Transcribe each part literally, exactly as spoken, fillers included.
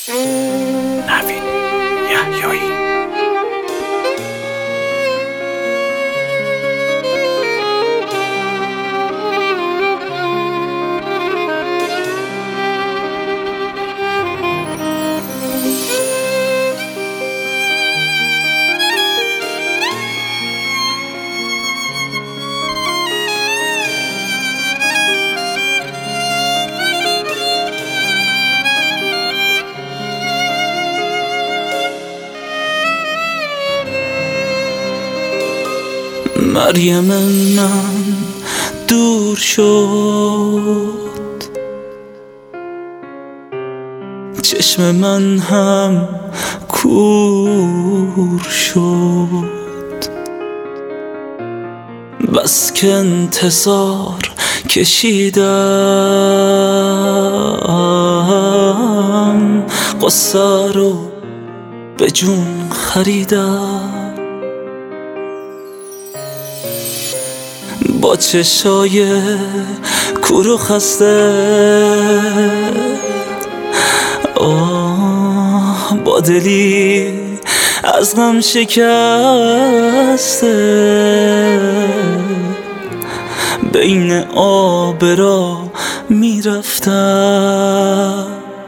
نوید یحیایی. مریم من دور شد، چشم من هم کور شد. بس که انتظار کشیدم، قصه رو به جون خریدم. با چشای کور و خسته، آه با دلی از غم شکسته، بین آب را میرفتم،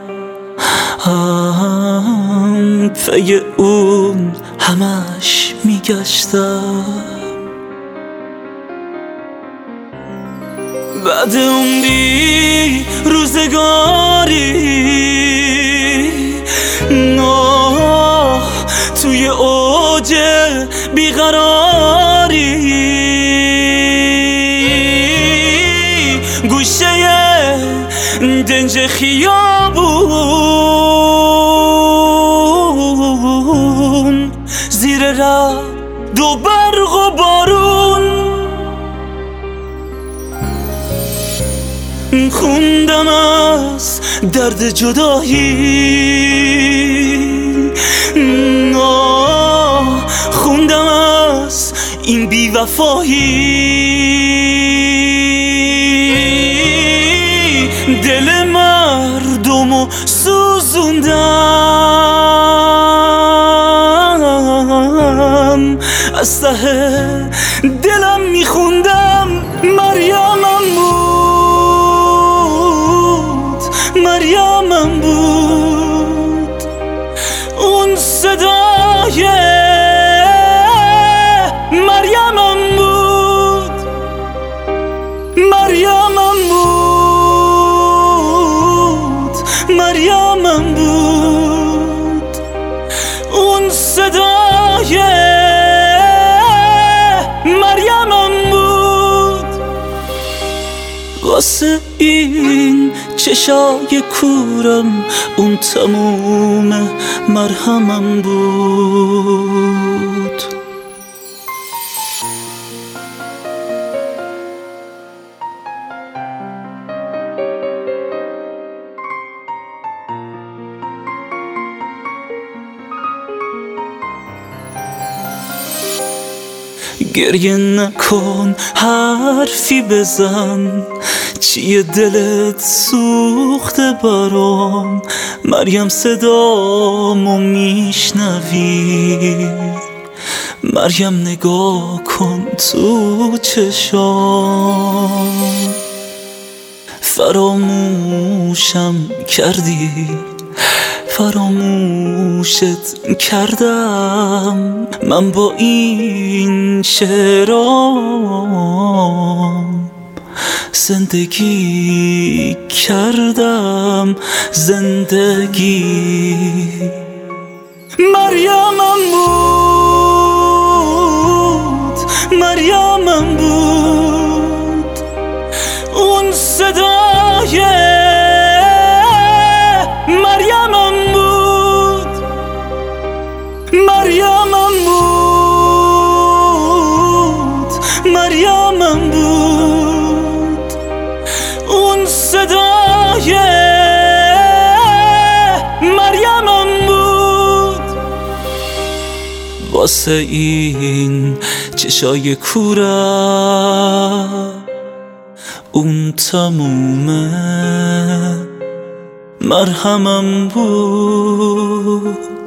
پی اون همش میگشتم. بعد عمری روزگاری نه توی اوج بیقراری، گوشه دنج خیابون، زیر رعد و برق و بارون، خوندم از درد جدایی، نه خوندم از این بیوفایی. دل مردمو سوزوندم، از ته دلم میخوندم مریمم بود، مریمم بود اون صدای مریمم بود، مریمم بود، مریمم بود اون صدای مریمم بود. واسه این چشای کورم اون تموم مرهمم بود. گریه نکن، حرفی بزن، چیه دلت سوخته برام؟ مریم صدامو میشنوی؟ مریم نگاه کن تو چشام، فراموشم کردی، فراموشت کردم. من با این شعرام زندگی کردم، زندگی. مریمم بود، مریمم بود اون صدای مریمم بود، مریمم بود، مریمم بود اون صدای مریمم بود. واسه این چشای کورم اون تمومه مرهمم بود.